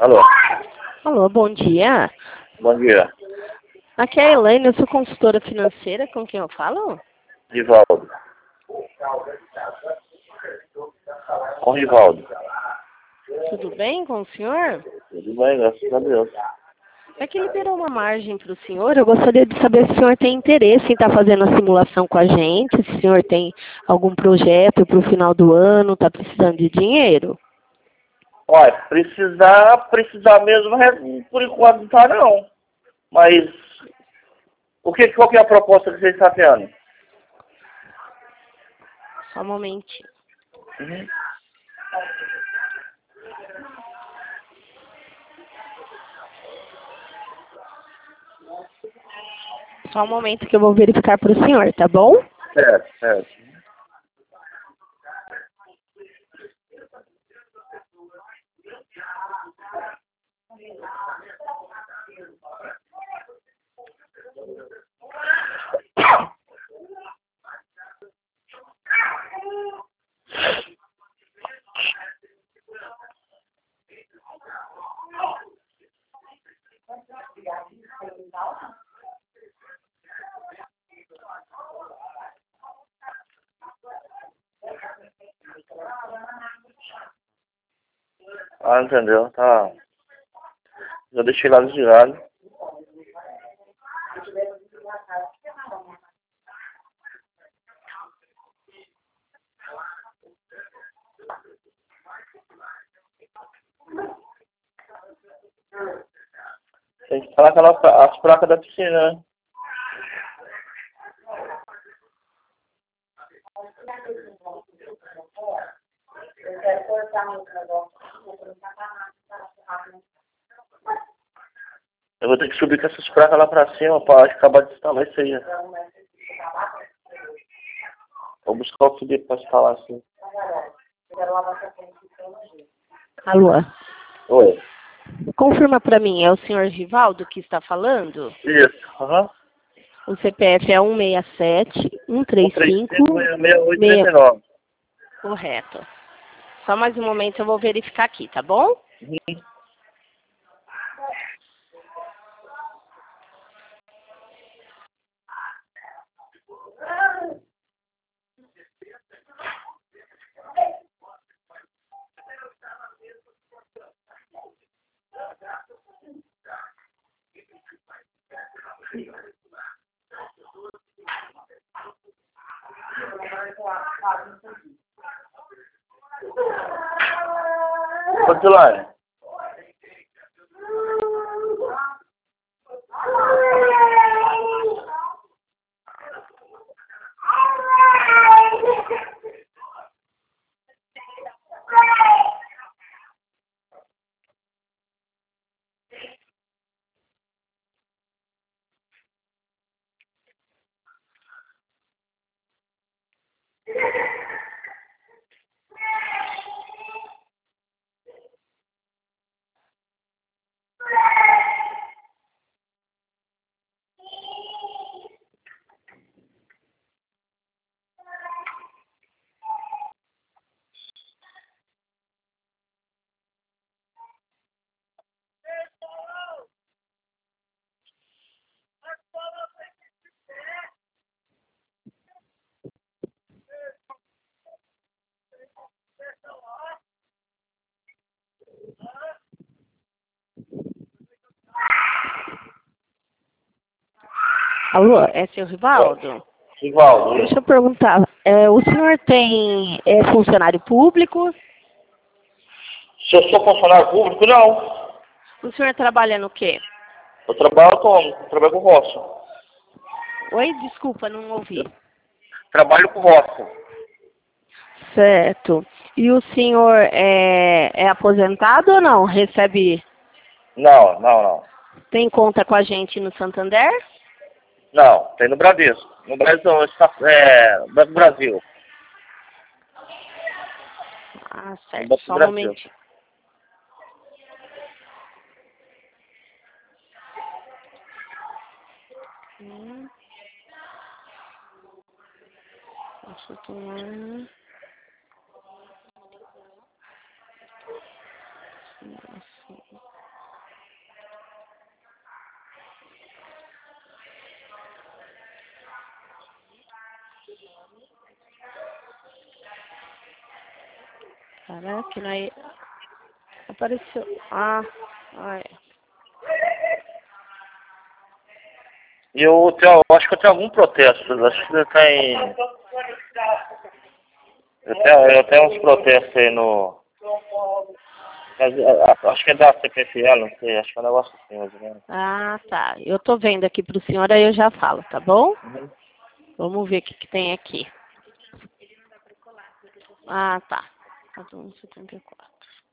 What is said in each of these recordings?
Alô, Alô, bom dia. bom dia. Aqui é a Elaine, eu sou consultora financeira, com quem eu falo? Rivaldo. Com Rivaldo. Tudo bem com o senhor? Tudo bem, graças a Deus. É que liberou uma margem para o senhor, eu gostaria de saber se o senhor tem interesse em estar fazendo a simulação com a gente, se o senhor tem algum projeto para o final do ano, está precisando de dinheiro. Olha, precisar mesmo, por enquanto não tá não. Mas, qual que é a proposta que você está tendo? Só um momentinho. Uhum. Só um momento que eu vou verificar para o senhor, tá bom? Certo. Ah, entendeu? Tá. Já deixei lá desligado. Tem que falar as placas da piscina, né? Eu vou ter que subir com essas placas lá pra cima pra acabar de instalar isso aí. Vou buscar o subir pra instalar assim. Alô? Oi. Confirma para mim, é o senhor Rivaldo que está falando? Isso. Aham. O CPF é 167 135 135-6839. Correto. Só mais um momento, eu vou verificar aqui, tá bom? Uhum. Quanto lá é? Alô, é seu Rivaldo? Rivaldo. Deixa eu perguntar, o senhor é funcionário público? Se eu sou funcionário público, não. O senhor trabalha no quê? Eu trabalho com roça. Oi, desculpa, não ouvi. Trabalho com roça. Certo. E o senhor é aposentado ou não? Recebe, Não. tem conta com a gente no Santander? Não, tem no Bradesco. No Brasil, Banco Brasil. Ah, No certo. Banco Só um Brasil. momentinho. Deixa eu tomar. Caraca, não apareceu. Ah, é. E eu acho que eu tenho algum protesto. Acho que tem. Eu tenho uns protestos aí no. Acho que é da CPFL, não sei. Acho que é um negócio assim, mais ou menos. Ah, tá. Eu tô vendo aqui pro senhor, aí eu já falo, tá bom? Uhum. Vamos ver o que tem aqui. Ah, tá. 1,74.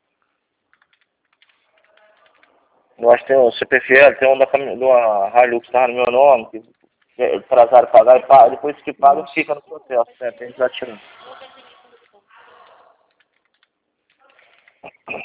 Eu acho que tem o CPFL, tem um de uma Hilux que tá no meu nome, que eles atrasaram pagar e paga, depois que paga fica no processo, né? Tem que já tirar.